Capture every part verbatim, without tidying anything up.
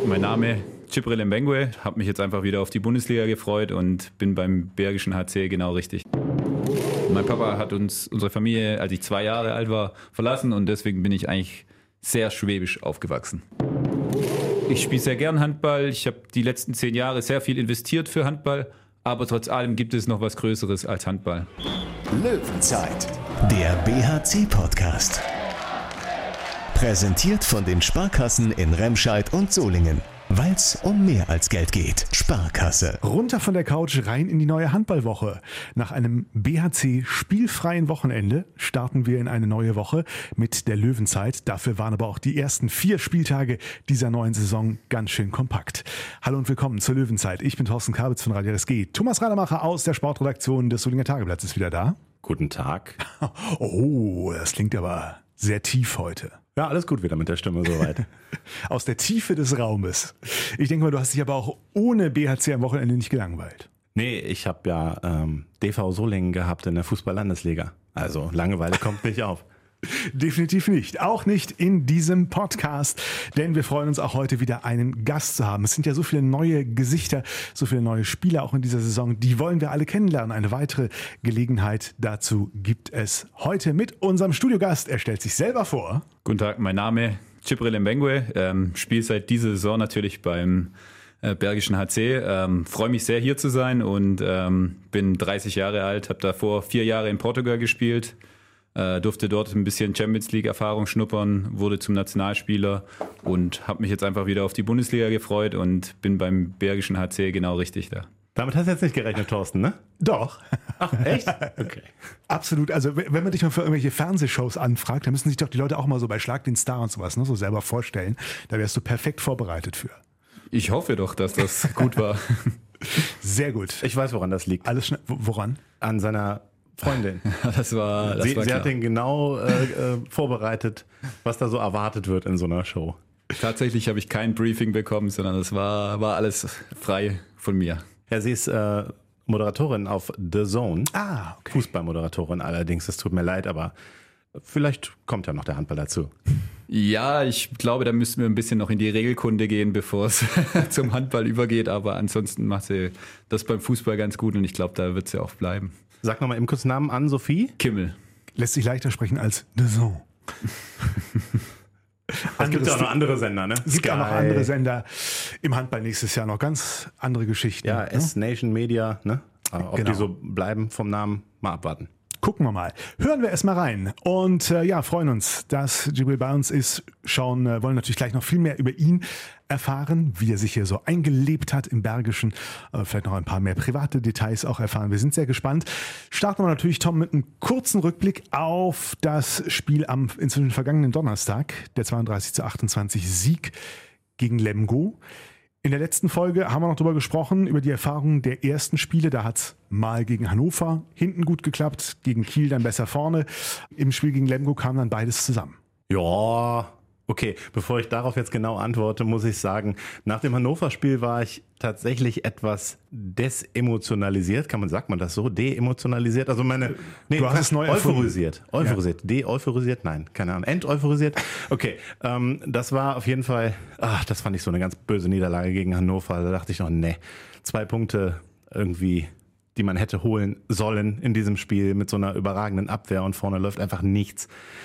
mein Name Djibril Mbengue, habe mich jetzt einfach wieder auf die Bundesliga gefreut und bin beim Bergischen H C genau richtig. Mein Papa hat uns, unsere Familie, als ich zwei Jahre alt war, verlassen und deswegen bin ich eigentlich sehr schwäbisch aufgewachsen. Ich spiele sehr gern Handball, ich habe die letzten zehn Jahre sehr viel investiert für Handball, aber trotz allem gibt es noch was Größeres als Handball. Löwenzeit, der B H C-Podcast. Präsentiert von den Sparkassen in Remscheid und Solingen. Weil es um mehr als Geld geht. Sparkasse. Runter von der Couch, rein in die neue Handballwoche. Nach einem B H C-spielfreien Wochenende starten wir in eine neue Woche mit der Löwenzeit. Dafür waren aber auch die ersten vier Spieltage dieser neuen Saison ganz schön kompakt. Hallo und willkommen zur Löwenzeit. Ich bin Thorsten Kabitz von Radio R S G. Thomas Rademacher aus der Sportredaktion des Solinger Tageblatts ist wieder da. Guten Tag. Oh, das klingt aber sehr tief heute. Ja, alles gut wieder mit der Stimme soweit. Aus der Tiefe des Raumes. Ich denke mal, du hast dich aber auch ohne B H C am Wochenende nicht gelangweilt. Nee, ich habe ja ähm, D V Solingen gehabt in der Fußball-Landesliga. Also Langeweile kommt nicht auf. Definitiv nicht. Auch nicht in diesem Podcast, denn wir freuen uns auch heute wieder einen Gast zu haben. Es sind ja so viele neue Gesichter, so viele neue Spieler auch in dieser Saison. Die wollen wir alle kennenlernen. Eine weitere Gelegenheit dazu gibt es heute mit unserem Studiogast. Er stellt sich selber vor. Guten Tag, mein Name Djibril Mbengue, ähm, spiele seit dieser Saison natürlich beim äh, Bergischen H C. Ähm, freue mich sehr, hier zu sein und ähm, bin dreißig Jahre alt, habe davor vier Jahre in Portugal gespielt. Äh, durfte dort ein bisschen Champions League Erfahrung schnuppern, wurde zum Nationalspieler und habe mich jetzt einfach wieder auf die Bundesliga gefreut und bin beim Bergischen H C genau richtig da. Damit hast du jetzt nicht gerechnet, Thorsten, ne? Doch. Ach, echt? Okay. Absolut. Also wenn man dich mal für irgendwelche Fernsehshows anfragt, dann müssen sich doch die Leute auch mal so bei Schlag den Star und sowas, ne, so selber vorstellen. Da wärst du perfekt vorbereitet für. Ich hoffe doch, dass das gut war. Sehr gut. Ich weiß, woran das liegt. Alles schnell. Woran? An seiner Freundin. Das war, das sie war sie klar. hat ihn genau äh, äh, vorbereitet, was da so erwartet wird in so einer Show. Tatsächlich habe ich kein Briefing bekommen, sondern das war, war alles frei von mir. Ja, sie ist äh, Moderatorin auf The Zone. Ah, okay. Fußballmoderatorin allerdings, es tut mir leid, aber vielleicht kommt ja noch der Handball dazu. Ja, ich glaube, da müssen wir ein bisschen noch in die Regelkunde gehen, bevor es zum Handball übergeht. Aber ansonsten macht sie das beim Fußball ganz gut und ich glaube, da wird sie auch bleiben. Sag nochmal eben kurz Namen an, Sophie. Kimmel. Lässt sich leichter sprechen als The Zone. Es gibt ja auch noch andere Sender, ne? Es gibt auch noch andere Sender. Im Handball nächstes Jahr noch ganz andere Geschichten. Ja, ne? S-Nation Media, ne? Ob Genau. die so bleiben vom Namen, mal abwarten. Gucken wir mal. Hören wir erst mal rein. Und äh, ja, freuen uns, dass Djibril bei uns ist. Schauen, äh, wollen natürlich gleich noch viel mehr über ihn erfahren, wie er sich hier so eingelebt hat im Bergischen. Äh, vielleicht noch ein paar mehr private Details auch erfahren. Wir sind sehr gespannt. Starten wir natürlich, Tom, mit einem kurzen Rückblick auf das Spiel am inzwischen vergangenen Donnerstag. Der zweiunddreißig zu achtundzwanzig Sieg gegen Lemgo. In der letzten Folge haben wir noch drüber gesprochen, über die Erfahrungen der ersten Spiele. Da hat es mal gegen Hannover hinten gut geklappt, gegen Kiel dann besser vorne. Im Spiel gegen Lemgo kam dann beides zusammen. Ja, okay. Bevor ich darauf jetzt genau antworte, muss ich sagen, nach dem Hannover-Spiel war ich tatsächlich etwas desemotionalisiert. Kann man, sagt man das so? Deemotionalisiert? Also meine, nee, Du hast es neu erfunden. euphorisiert. Euphorisiert. Ja. De-euphorisiert? Nein, keine Ahnung. Enteuphorisiert? Okay. Ähm, das war auf jeden Fall, ach, das fand ich so eine ganz böse Niederlage gegen Hannover. Da dachte ich noch, nee, zwei Punkte irgendwie, die man hätte holen sollen in diesem Spiel mit so einer überragenden Abwehr und vorne läuft einfach nichts.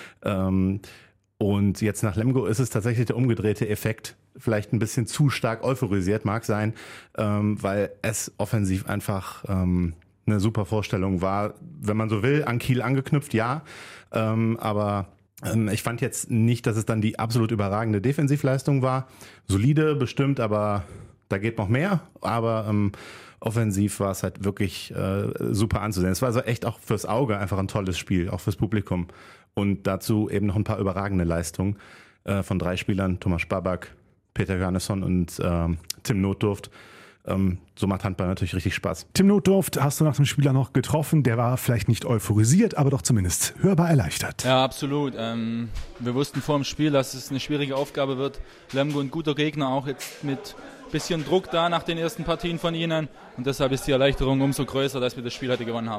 Ähm, Und jetzt nach Lemgo ist es tatsächlich der umgedrehte Effekt, vielleicht ein bisschen zu stark euphorisiert, mag sein, ähm, weil es offensiv einfach ähm, eine super Vorstellung war, wenn man so will, an Kiel angeknüpft, ja, ähm, aber ähm, ich fand jetzt nicht, dass es dann die absolut überragende Defensivleistung war, solide bestimmt, aber da geht noch mehr, aber ähm, offensiv war es halt wirklich äh, super anzusehen. Es war also echt auch fürs Auge einfach ein tolles Spiel, auch fürs Publikum. Und dazu eben noch ein paar überragende Leistungen äh, von drei Spielern, Thomas Spabak, Peter Johannesson und ähm, Tim Notdurft. Ähm, so macht Handball natürlich richtig Spaß. Tim Notdurft hast du nach dem Spieler noch getroffen. Der war vielleicht nicht euphorisiert, aber doch zumindest hörbar erleichtert. Ja, absolut. Ähm, wir wussten vor dem Spiel, dass es eine schwierige Aufgabe wird. Lemgo ein guter Gegner, auch jetzt mit bisschen Druck da nach den ersten Partien von ihnen. Und deshalb ist die Erleichterung umso größer, dass wir das Spiel heute gewonnen haben.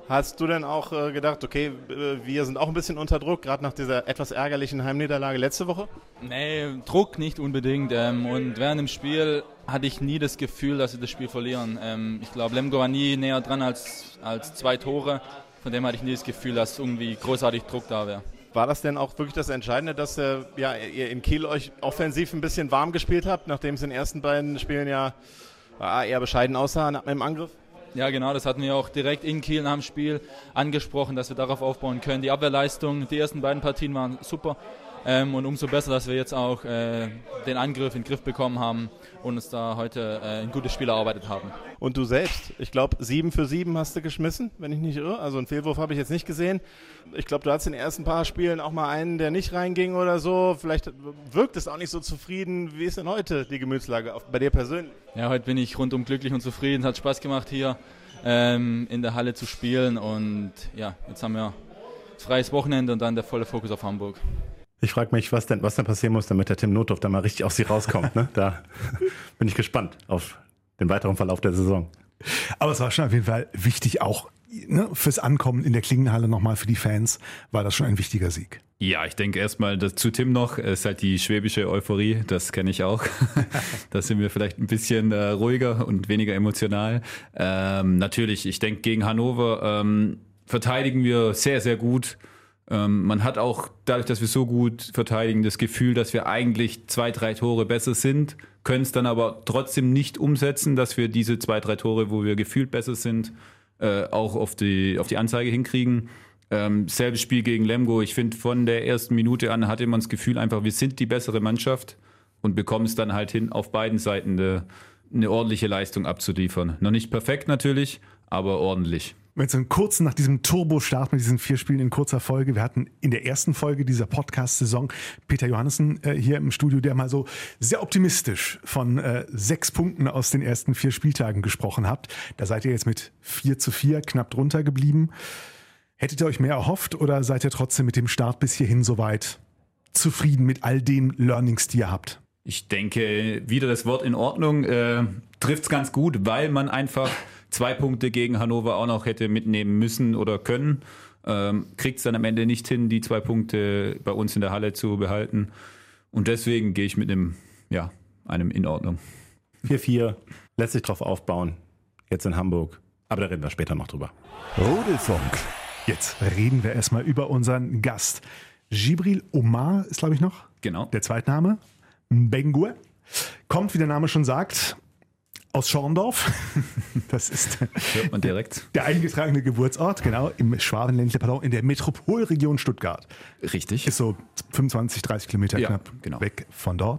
Hast du denn auch äh, gedacht, okay, wir sind auch ein bisschen unter Druck, gerade nach dieser etwas ärgerlichen Heimniederlage letzte Woche? Nee, Druck nicht unbedingt. Ähm, und während dem Spiel hatte ich nie das Gefühl, dass wir das Spiel verlieren. Ähm, ich glaube, Lemgo war nie näher dran als, als zwei Tore. Von dem hatte ich nie das Gefühl, dass irgendwie großartig Druck da wäre. War das denn auch wirklich das Entscheidende, dass äh, ja, ihr in Kiel euch offensiv ein bisschen warm gespielt habt, nachdem es in den ersten beiden Spielen ja äh, eher bescheiden aussah im Angriff? Ja, genau, das hatten wir auch direkt in Kiel nach dem Spiel angesprochen, dass wir darauf aufbauen können. Die Abwehrleistung, die ersten beiden Partien waren super. Ähm, und umso besser, dass wir jetzt auch äh, den Angriff in den Griff bekommen haben und uns da heute äh, ein gutes Spiel erarbeitet haben. Und du selbst, ich glaube, sieben für sieben hast du geschmissen, wenn ich nicht irre. Also einen Fehlwurf habe ich jetzt nicht gesehen. Ich glaube, du hattest in den ersten paar Spielen auch mal einen, der nicht reinging oder so. Vielleicht wirkt es auch nicht so zufrieden. Wie ist denn heute die Gemütslage bei dir persönlich? Ja, heute bin ich rundum glücklich und zufrieden. Es hat Spaß gemacht, hier ähm, in der Halle zu spielen. Und ja, jetzt haben wir ein freies Wochenende und dann der volle Fokus auf Hamburg. Ich frage mich, was denn, was denn passieren muss, damit der Tim Notdorf da mal richtig aus sie rauskommt. Ne? Da bin ich gespannt auf den weiteren Verlauf der Saison. Aber es war schon auf jeden Fall wichtig, auch ne, fürs Ankommen in der Klingenhalle nochmal für die Fans, war das schon ein wichtiger Sieg. Ja, ich denke erstmal das zu Tim noch, ist halt die schwäbische Euphorie, das kenne ich auch. Da sind wir vielleicht ein bisschen äh, ruhiger und weniger emotional. Ähm, natürlich, ich denke gegen Hannover ähm, verteidigen wir sehr, sehr gut. Ähm, man hat auch dadurch, dass wir so gut verteidigen, das Gefühl, dass wir eigentlich zwei, drei Tore besser sind, können es dann aber trotzdem nicht umsetzen, dass wir diese zwei, drei Tore, wo wir gefühlt besser sind, äh, auch auf die, auf die Anzeige hinkriegen. Ähm, selbes Spiel gegen Lemgo. Ich finde, von der ersten Minute an hatte man das Gefühl einfach, wir sind die bessere Mannschaft und bekommen es dann halt hin, auf beiden Seiten eine, eine ordentliche Leistung abzuliefern. Noch nicht perfekt natürlich, aber ordentlich. Jetzt einen kurzen, nach diesem Turbo-Start mit diesen vier Spielen in kurzer Folge. Wir hatten in der ersten Folge dieser Podcast-Saison Peter Johannessen äh, hier im Studio, der mal so sehr optimistisch von äh, sechs Punkten aus den ersten vier Spieltagen gesprochen hat. Da seid ihr jetzt mit vier zu vier knapp drunter geblieben. Hättet ihr euch mehr erhofft oder seid ihr trotzdem mit dem Start bis hierhin soweit zufrieden mit all den Learnings, die ihr habt? Ich denke, wieder das Wort in Ordnung äh, trifft es ganz gut, weil man einfach zwei Punkte gegen Hannover auch noch hätte mitnehmen müssen oder können. Ähm, kriegt es dann am Ende nicht hin, die zwei Punkte bei uns in der Halle zu behalten. Und deswegen gehe ich mit einem, ja, einem in Ordnung. vier vier, lässt sich drauf aufbauen. Jetzt in Hamburg. Aber da reden wir später noch drüber. Rudelfunk. Jetzt reden wir erstmal über unseren Gast. Djibril Omar ist, glaube ich, noch. Genau. Der Zweitname. Mbengue. Kommt, wie der Name schon sagt, aus Schorndorf. Das ist Hört man direkt. der eingetragene Geburtsort, genau, im Schwabenländle, pardon, in der Metropolregion Stuttgart. Richtig. Ist so fünfundzwanzig, dreißig Kilometer Ja, knapp genau. weg von dort.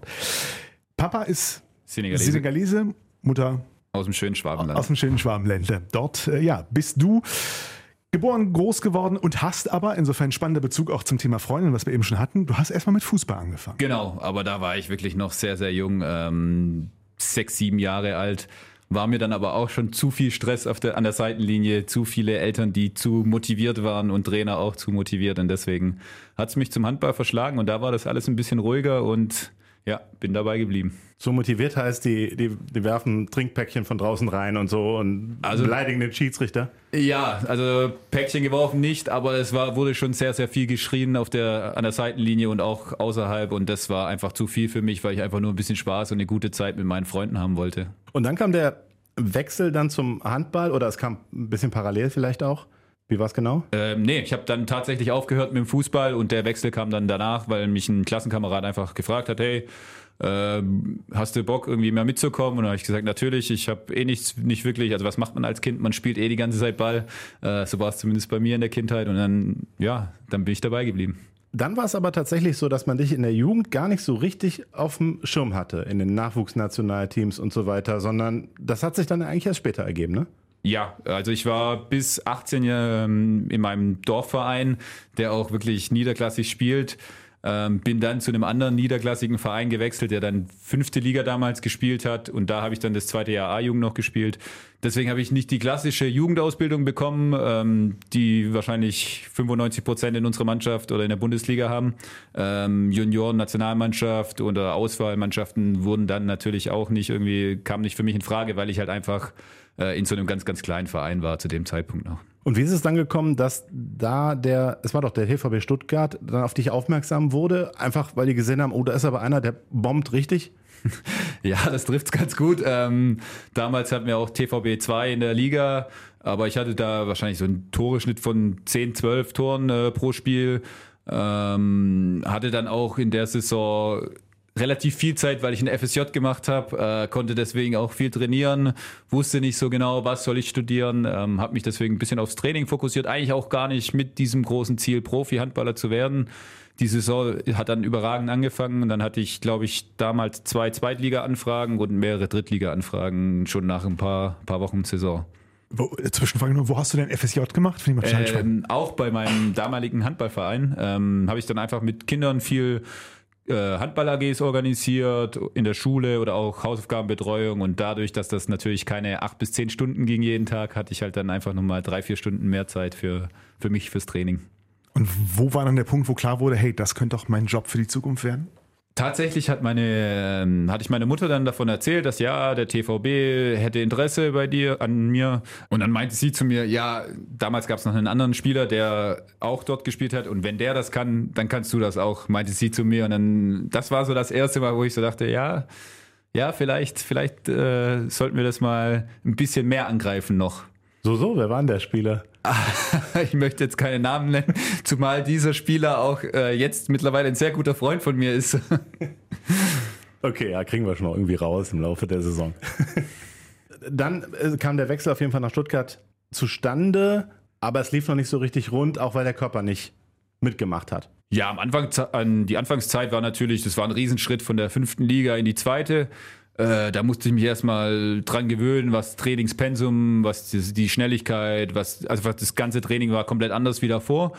Papa ist Senegalese. Senegalese, Mutter Aus dem schönen Schwabenland. aus dem schönen Schwabenländle. Dort, äh, ja, bist du geboren, groß geworden und hast aber, insofern spannender Bezug auch zum Thema Freundin, was wir eben schon hatten, du hast erstmal mit Fußball angefangen. Genau, aber da war ich wirklich noch sehr, sehr jung, ähm, sechs, sieben Jahre alt. War mir dann aber auch schon zu viel Stress auf der, an der Seitenlinie, zu viele Eltern, die zu motiviert waren und Trainer auch zu motiviert. Und deswegen hat es mich zum Handball verschlagen und da war das alles ein bisschen ruhiger und ja, bin dabei geblieben. So motiviert heißt, die, die, die werfen Trinkpäckchen von draußen rein und so und Also- beleidigen den Schiedsrichter. Ja, also Päckchen geworfen nicht, aber es war, wurde schon sehr, sehr viel geschrien auf der, an der Seitenlinie und auch außerhalb und das war einfach zu viel für mich, weil ich einfach nur ein bisschen Spaß und eine gute Zeit mit meinen Freunden haben wollte. Und dann kam der Wechsel dann zum Handball oder es kam ein bisschen parallel vielleicht auch. Wie war es genau? Ähm, nee, ich habe dann tatsächlich aufgehört mit dem Fußball und der Wechsel kam dann danach, weil mich ein Klassenkamerad einfach gefragt hat, hey, ähm, hast du Bock irgendwie mehr mitzukommen? Und dann habe ich gesagt, natürlich, ich habe eh nichts, nicht wirklich, also was macht man als Kind? Man spielt eh die ganze Zeit Ball, äh, so war es zumindest bei mir in der Kindheit und dann, ja, dann bin ich dabei geblieben. Dann war es aber tatsächlich so, dass man dich in der Jugend gar nicht so richtig auf dem Schirm hatte, in den Nachwuchsnationalteams und so weiter, sondern das hat sich dann eigentlich erst später ergeben, ne? Ja, also ich war bis achtzehn ähm, in meinem Dorfverein, der auch wirklich niederklassig spielt. Ähm, bin dann zu einem anderen niederklassigen Verein gewechselt, der dann fünfte Liga damals gespielt hat und da habe ich dann das zweite Jahr A-Jugend noch gespielt. Deswegen habe ich nicht die klassische Jugendausbildung bekommen, ähm, die wahrscheinlich fünfundneunzig Prozent in unserer Mannschaft oder in der Bundesliga haben. Ähm, Junioren, Nationalmannschaft oder Auswahlmannschaften wurden dann natürlich auch nicht irgendwie, kamen nicht für mich in Frage, weil ich halt einfach äh, in so einem ganz, ganz kleinen Verein war zu dem Zeitpunkt noch. Und wie ist es dann gekommen, dass da der, es war doch der T V B Stuttgart, dann auf dich aufmerksam wurde, einfach weil die gesehen haben, oh, da ist aber einer, der bombt richtig? Ja, das trifft's ganz gut. Ähm, damals hatten wir auch T V B zwei in der Liga, aber ich hatte da wahrscheinlich so einen Toreschnitt von zehn, zwölf Toren äh, pro Spiel. Ähm, hatte dann auch in der Saison relativ viel Zeit, weil ich ein F S J gemacht habe, äh, konnte deswegen auch viel trainieren, wusste nicht so genau, was soll ich studieren, ähm, habe mich deswegen ein bisschen aufs Training fokussiert, eigentlich auch gar nicht mit diesem großen Ziel, Profi-Handballer zu werden. Die Saison hat dann überragend angefangen und dann hatte ich, glaube ich, damals zwei Zweitliga-Anfragen und mehrere Drittliga-Anfragen schon nach ein paar, paar Wochen Saison. Wo, Zwischenfrage nur, wo hast du denn F S J gemacht? Finde ich mal ähm, auch bei meinem damaligen Handballverein ähm, habe ich dann einfach mit Kindern viel Handball-A Gs organisiert, in der Schule oder auch Hausaufgabenbetreuung und dadurch, dass das natürlich keine acht bis zehn Stunden ging jeden Tag, hatte ich halt dann einfach nochmal drei, vier Stunden mehr Zeit für, für mich, fürs Training. Und wo war dann der Punkt, wo klar wurde, hey, das könnte doch mein Job für die Zukunft werden? Tatsächlich hat meine, hatte ich meine Mutter dann davon erzählt, dass ja, der T V B hätte Interesse bei dir, an mir. Und dann meinte sie zu mir, ja, damals gab es noch einen anderen Spieler, der auch dort gespielt hat. Und wenn der das kann, dann kannst du das auch, meinte sie zu mir. Und dann, das war so das erste Mal, wo ich so dachte, ja, ja, vielleicht, vielleicht äh, sollten wir das mal ein bisschen mehr angreifen noch. So, so, wer war denn der Spieler? Ich möchte jetzt keine Namen nennen, zumal dieser Spieler auch äh, jetzt mittlerweile ein sehr guter Freund von mir ist. Okay, ja, kriegen wir schon noch irgendwie raus im Laufe der Saison. Dann äh, kam der Wechsel auf jeden Fall nach Stuttgart zustande, aber es lief noch nicht so richtig rund, auch weil der Körper nicht mitgemacht hat. Ja, am Anfang, an die Anfangszeit war natürlich, das war ein Riesenschritt von der fünften Liga in die zweite. Äh, da musste ich mich erstmal dran gewöhnen, was Trainingspensum, was die, die Schnelligkeit, was, also was das ganze Training war komplett anders wie davor.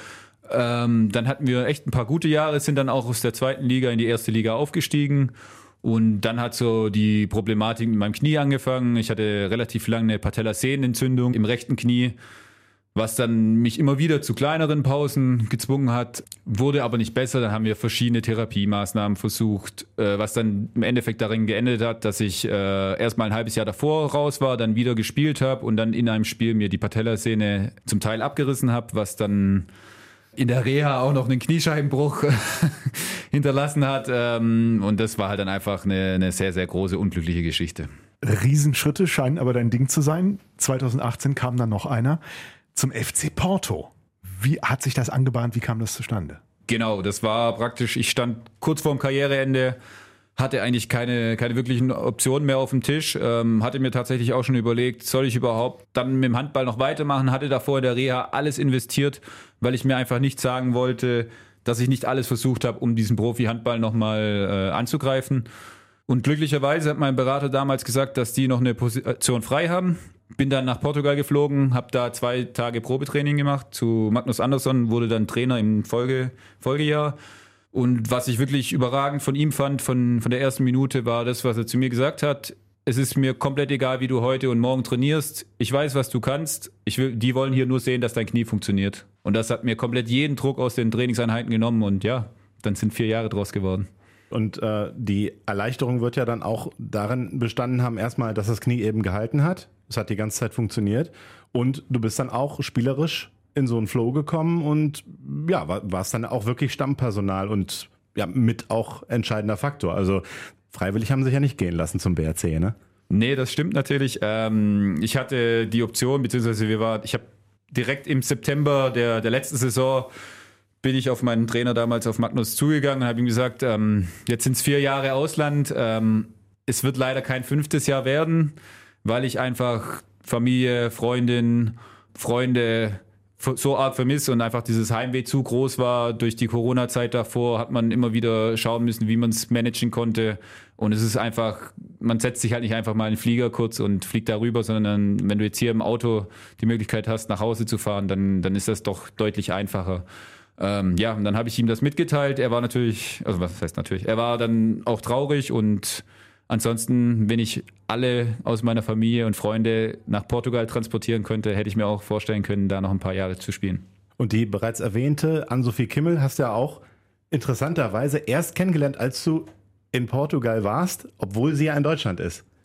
Ähm, dann hatten wir echt ein paar gute Jahre, sind dann auch aus der zweiten Liga in die erste Liga aufgestiegen. Und dann hat so die Problematik mit meinem Knie angefangen. Ich hatte relativ lange eine Patellasehnenentzündung im rechten Knie, was dann mich immer wieder zu kleineren Pausen gezwungen hat, wurde aber nicht besser. Dann haben wir verschiedene Therapiemaßnahmen versucht, äh, was dann im Endeffekt darin geendet hat, dass ich äh, erst mal ein halbes Jahr davor raus war, dann wieder gespielt habe und dann in einem Spiel mir die Patellasehne zum Teil abgerissen habe, was dann in der Reha auch noch einen Kniescheibenbruch hinterlassen hat. Ähm, und das war halt dann einfach eine, eine sehr, sehr große, unglückliche Geschichte. Riesenschritte scheinen aber dein Ding zu sein. zwanzig achtzehn kam dann noch einer zum F C Porto. Wie hat sich das angebahnt? Wie kam das zustande? Genau, das war praktisch, ich stand kurz vorm Karriereende, hatte eigentlich keine, keine wirklichen Optionen mehr auf dem Tisch, ähm, hatte mir tatsächlich auch schon überlegt, soll ich überhaupt dann mit dem Handball noch weitermachen, hatte davor in der Reha alles investiert, weil ich mir einfach nicht sagen wollte, dass ich nicht alles versucht habe, um diesen Profi-Handball nochmal äh, anzugreifen. Und glücklicherweise hat mein Berater damals gesagt, dass die noch eine Position frei haben. Bin dann nach Portugal geflogen, habe da zwei Tage Probetraining gemacht zu Magnus Andersson, wurde dann Trainer im Folge, Folgejahr. Und was ich wirklich überragend von ihm fand, von, von der ersten Minute, war das, was er zu mir gesagt hat. Es ist mir komplett egal, wie du heute und morgen trainierst. Ich weiß, was du kannst. Ich will, die wollen hier nur sehen, dass dein Knie funktioniert. Und das hat mir komplett jeden Druck aus den Trainingseinheiten genommen. Und ja, dann sind vier Jahre draus geworden. Und äh, die Erleichterung wird ja dann auch darin bestanden haben, erstmal, dass das Knie eben gehalten hat. Es hat die ganze Zeit funktioniert. Und du bist dann auch spielerisch in so einen Flow gekommen und ja, war, warst dann auch wirklich Stammpersonal und ja, mit auch entscheidender Faktor. Also freiwillig haben sie sich ja nicht gehen lassen zum B R C, ne? Nee, das stimmt natürlich. Ähm, ich hatte die Option, beziehungsweise wir war, ich habe direkt im September der, der letzten Saison bin ich auf meinen Trainer damals, auf Magnus, zugegangen und habe ihm gesagt, ähm, jetzt sind es vier Jahre Ausland, ähm, es wird leider kein fünftes Jahr werden, weil ich einfach Familie, Freundin, Freunde so arg vermisse und einfach dieses Heimweh zu groß war. Durch die Corona-Zeit davor hat man immer wieder schauen müssen, wie man es managen konnte. Und es ist einfach, man setzt sich halt nicht einfach mal in den Flieger kurz und fliegt darüber, sondern wenn du jetzt hier im Auto die Möglichkeit hast, nach Hause zu fahren, dann, dann ist das doch deutlich einfacher. Ähm, ja, und dann habe ich ihm das mitgeteilt. Er war natürlich, also was heißt natürlich, er war dann auch traurig und ansonsten, wenn ich alle aus meiner Familie und Freunde nach Portugal transportieren könnte, hätte ich mir auch vorstellen können, da noch ein paar Jahre zu spielen. Und die bereits erwähnte Ann-Sophie Kimmel hast du ja auch interessanterweise erst kennengelernt, als du in Portugal warst, obwohl sie ja in Deutschland ist.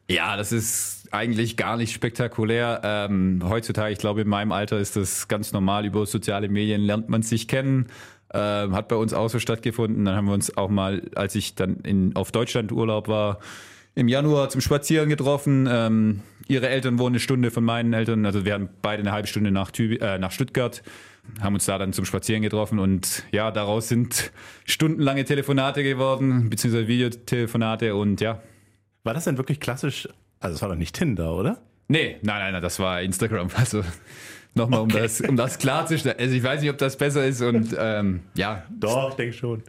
Ja, das ist eigentlich gar nicht spektakulär. Ähm, heutzutage, ich glaube, in meinem Alter ist das ganz normal. Über soziale Medien lernt man sich kennen. Ähm, hat bei uns auch so stattgefunden. Dann haben wir uns auch mal, als ich dann in, auf Deutschland Urlaub war, im Januar zum Spazieren getroffen. Ähm, ihre Eltern wohnen eine Stunde von meinen Eltern. Also wir hatten beide eine halbe Stunde nach, Tüb- äh, nach Stuttgart. Haben uns da dann zum Spazieren getroffen. Und ja, daraus sind stundenlange Telefonate geworden, beziehungsweise Videotelefonate. Und ja. War das denn wirklich klassisch? Also es war doch nicht Tinder, oder? Nee, nein, nein, nein, das war Instagram. Also nochmal, okay. um das, um das klarzustellen. Also ich weiß nicht, ob das besser ist und ähm, ja. Doch, ich denke schon.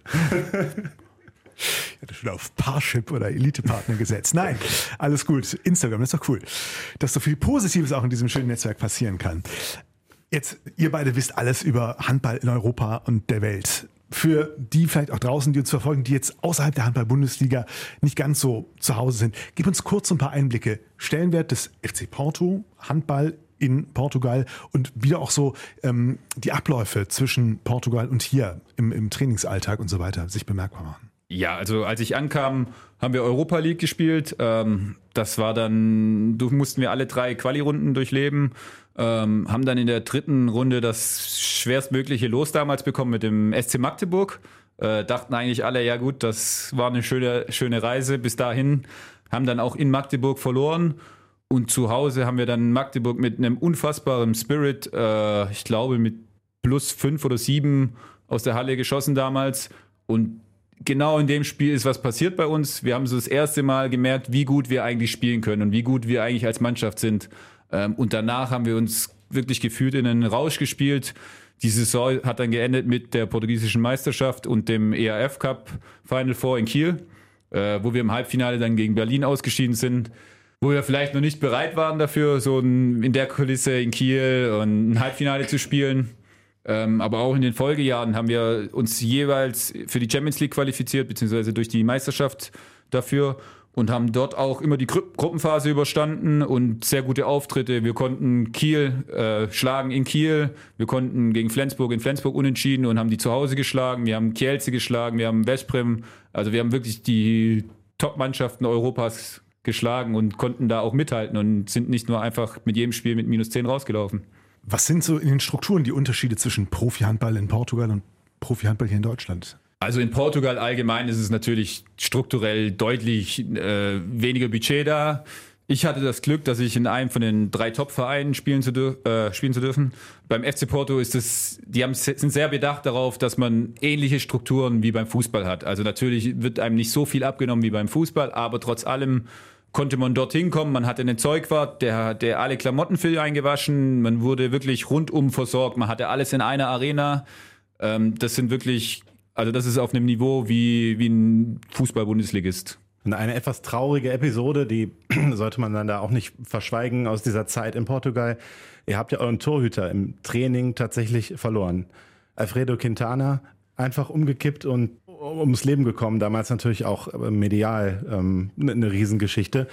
Ich hatte schon auf Parship oder Elite-Partner gesetzt. Nein, alles gut. Instagram, das ist doch cool. Dass so viel Positives auch in diesem schönen Netzwerk passieren kann. Jetzt, ihr beide wisst alles über Handball in Europa und der Welt. Für die vielleicht auch draußen, die uns verfolgen, die jetzt außerhalb der Handball-Bundesliga nicht ganz so zu Hause sind, gib uns kurz ein paar Einblicke. Stellenwert des F C Porto, Handball in Portugal und wieder auch so ähm, die Abläufe zwischen Portugal und hier im, im Trainingsalltag und so weiter sich bemerkbar machen. Ja, also als ich ankam, haben wir Europa League gespielt. Ähm, das war dann, du mussten wir alle drei Quali-Runden durchleben. Ähm, haben dann in der dritten Runde das schwerstmögliche Los damals bekommen mit dem S C Magdeburg. Äh, dachten eigentlich alle, ja gut, das war eine schöne, schöne Reise bis dahin. Haben dann auch in Magdeburg verloren. Und zu Hause haben wir dann Magdeburg mit einem unfassbaren Spirit, äh, ich glaube mit plus fünf oder sieben aus der Halle geschossen damals. Und genau in dem Spiel ist was passiert bei uns. Wir haben so das erste Mal gemerkt, wie gut wir eigentlich spielen können und wie gut wir eigentlich als Mannschaft sind. Und danach haben wir uns wirklich gefühlt in einen Rausch gespielt. Die Saison hat dann geendet mit der portugiesischen Meisterschaft und dem E R F Cup Final Four in Kiel, wo wir im Halbfinale dann gegen Berlin ausgeschieden sind, wo wir vielleicht noch nicht bereit waren dafür, so in der Kulisse in Kiel und ein Halbfinale zu spielen. Aber auch in den Folgejahren haben wir uns jeweils für die Champions League qualifiziert, beziehungsweise durch die Meisterschaft dafür. Und haben dort auch immer die Gru- Gruppenphase überstanden und sehr gute Auftritte. Wir konnten Kiel äh, schlagen in Kiel, wir konnten gegen Flensburg in Flensburg unentschieden und haben die zu Hause geschlagen. Wir haben Kielce geschlagen, wir haben Veszprém. Also wir haben wirklich die Top-Mannschaften Europas geschlagen und konnten da auch mithalten und sind nicht nur einfach mit jedem Spiel mit minus zehn rausgelaufen. Was sind so in den Strukturen die Unterschiede zwischen Profi-Handball in Portugal und Profi-Handball hier in Deutschland? Also in Portugal allgemein ist es natürlich strukturell deutlich äh, weniger Budget da. Ich hatte das Glück, dass ich in einem von den drei Top-Vereinen spielen zu, äh, spielen zu dürfen. Beim F C Porto ist es, die haben, sind sehr bedacht darauf, dass man ähnliche Strukturen wie beim Fußball hat. Also natürlich wird einem nicht so viel abgenommen wie beim Fußball, aber trotz allem konnte man dorthin kommen. Man hatte einen Zeugwart, der hat alle Klamotten für einen gewaschen. Man wurde wirklich rundum versorgt. Man hatte alles in einer Arena. Ähm, das sind wirklich... Also das ist auf einem Niveau wie, wie ein Fußball-Bundesligist. Eine etwas traurige Episode, die sollte man dann da auch nicht verschweigen aus dieser Zeit in Portugal. Ihr habt ja euren Torhüter im Training tatsächlich verloren. Alfredo Quintana einfach umgekippt und ums Leben gekommen. Damals natürlich auch medial ähm, eine Riesengeschichte.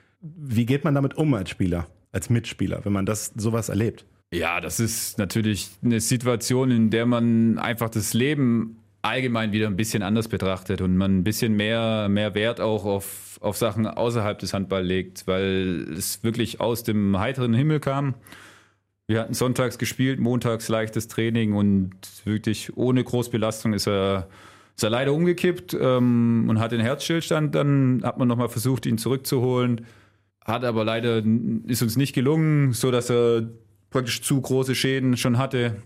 Wie geht man damit um als Spieler, als Mitspieler, wenn man das sowas erlebt? Ja, das ist natürlich eine Situation, in der man einfach das Leben allgemein wieder ein bisschen anders betrachtet und man ein bisschen mehr, mehr Wert auch auf, auf Sachen außerhalb des Handballs legt, weil es wirklich aus dem heiteren Himmel kam. Wir hatten sonntags gespielt, montags leichtes Training und wirklich ohne Großbelastung ist er, ist er leider umgekippt ähm, und hat den Herzstillstand. Dann hat man nochmal versucht, ihn zurückzuholen, hat aber leider, ist uns nicht gelungen, so dass er praktisch zu große Schäden schon hatte.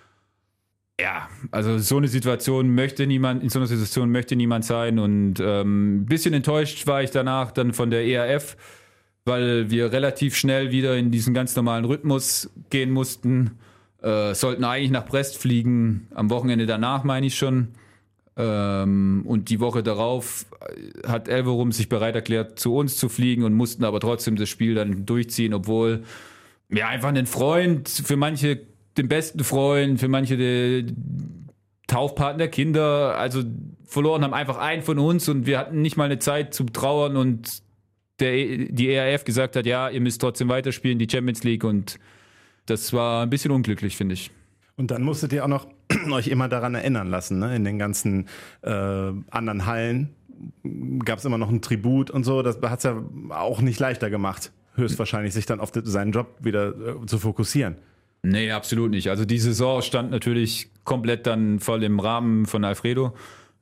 Ja, also so eine Situation möchte niemand, in so einer Situation möchte niemand sein und ähm, ein bisschen enttäuscht war ich danach dann von der E R F, weil wir relativ schnell wieder in diesen ganz normalen Rhythmus gehen mussten, äh, sollten eigentlich nach Brest fliegen, am Wochenende danach meine ich schon ähm, und die Woche darauf hat Elverum sich bereit erklärt, zu uns zu fliegen und mussten aber trotzdem das Spiel dann durchziehen, obwohl ja einfach ein Freund, für manche den besten Freund, für manche der Taufpaten der Kinder, also verloren haben einfach einen von uns und wir hatten nicht mal eine Zeit zum Trauern und der, die E R F gesagt hat, ja, ihr müsst trotzdem weiterspielen, die Champions League und das war ein bisschen unglücklich, finde ich. Und dann musstet ihr auch noch euch immer daran erinnern lassen, ne? In den ganzen äh, anderen Hallen, gab es immer noch ein Tribut und so. Das hat es ja auch nicht leichter gemacht, höchstwahrscheinlich sich dann auf seinen Job wieder äh, zu fokussieren. Nee, absolut nicht. Also die Saison stand natürlich komplett dann voll im Rahmen von Alfredo.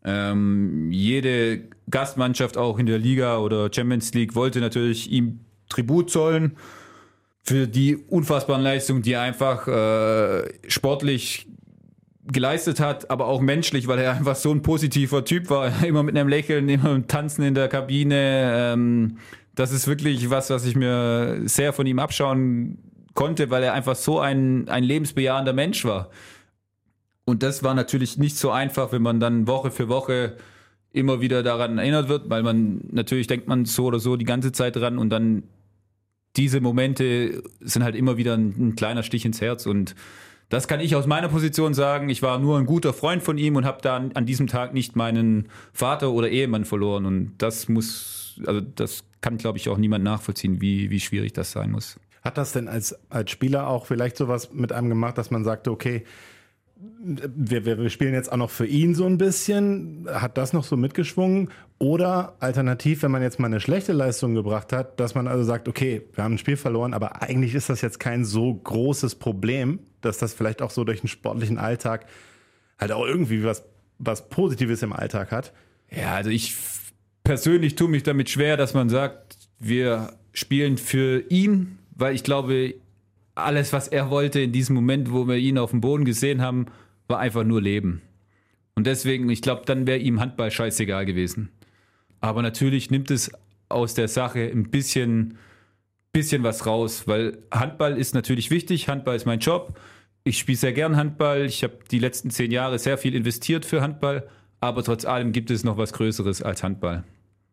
Ähm, jede Gastmannschaft auch in der Liga oder Champions League wollte natürlich ihm Tribut zollen für die unfassbaren Leistungen, die er einfach äh, sportlich geleistet hat, aber auch menschlich, weil er einfach so ein positiver Typ war, immer mit einem Lächeln, immer mit Tanzen in der Kabine. Ähm, das ist wirklich was, was ich mir sehr von ihm abschauen konnte, weil er einfach so ein, ein lebensbejahender Mensch war. Und das war natürlich nicht so einfach, wenn man dann Woche für Woche immer wieder daran erinnert wird, weil man natürlich denkt man so oder so die ganze Zeit dran und dann diese Momente sind halt immer wieder ein, ein kleiner Stich ins Herz und das kann ich aus meiner Position sagen. Ich war nur ein guter Freund von ihm und habe da an, an diesem Tag nicht meinen Vater oder Ehemann verloren und das muss, also das kann, glaube ich, auch niemand nachvollziehen, wie, wie schwierig das sein muss. Hat das denn als, als Spieler auch vielleicht sowas mit einem gemacht, dass man sagte, okay, wir, wir, wir spielen jetzt auch noch für ihn so ein bisschen? Hat das noch so mitgeschwungen? Oder alternativ, wenn man jetzt mal eine schlechte Leistung gebracht hat, dass man also sagt, okay, wir haben ein Spiel verloren, aber eigentlich ist das jetzt kein so großes Problem, dass das vielleicht auch so durch den sportlichen Alltag halt auch irgendwie was, was Positives im Alltag hat? Ja, also ich persönlich tue mich damit schwer, dass man sagt, wir spielen für ihn, weil ich glaube, alles, was er wollte in diesem Moment, wo wir ihn auf dem Boden gesehen haben, war einfach nur Leben. Und deswegen, ich glaube, dann wäre ihm Handball scheißegal gewesen. Aber natürlich nimmt es aus der Sache ein bisschen, bisschen was raus, weil Handball ist natürlich wichtig, Handball ist mein Job. Ich spiele sehr gern Handball, ich habe die letzten zehn Jahre sehr viel investiert für Handball, aber trotz allem gibt es noch was Größeres als Handball.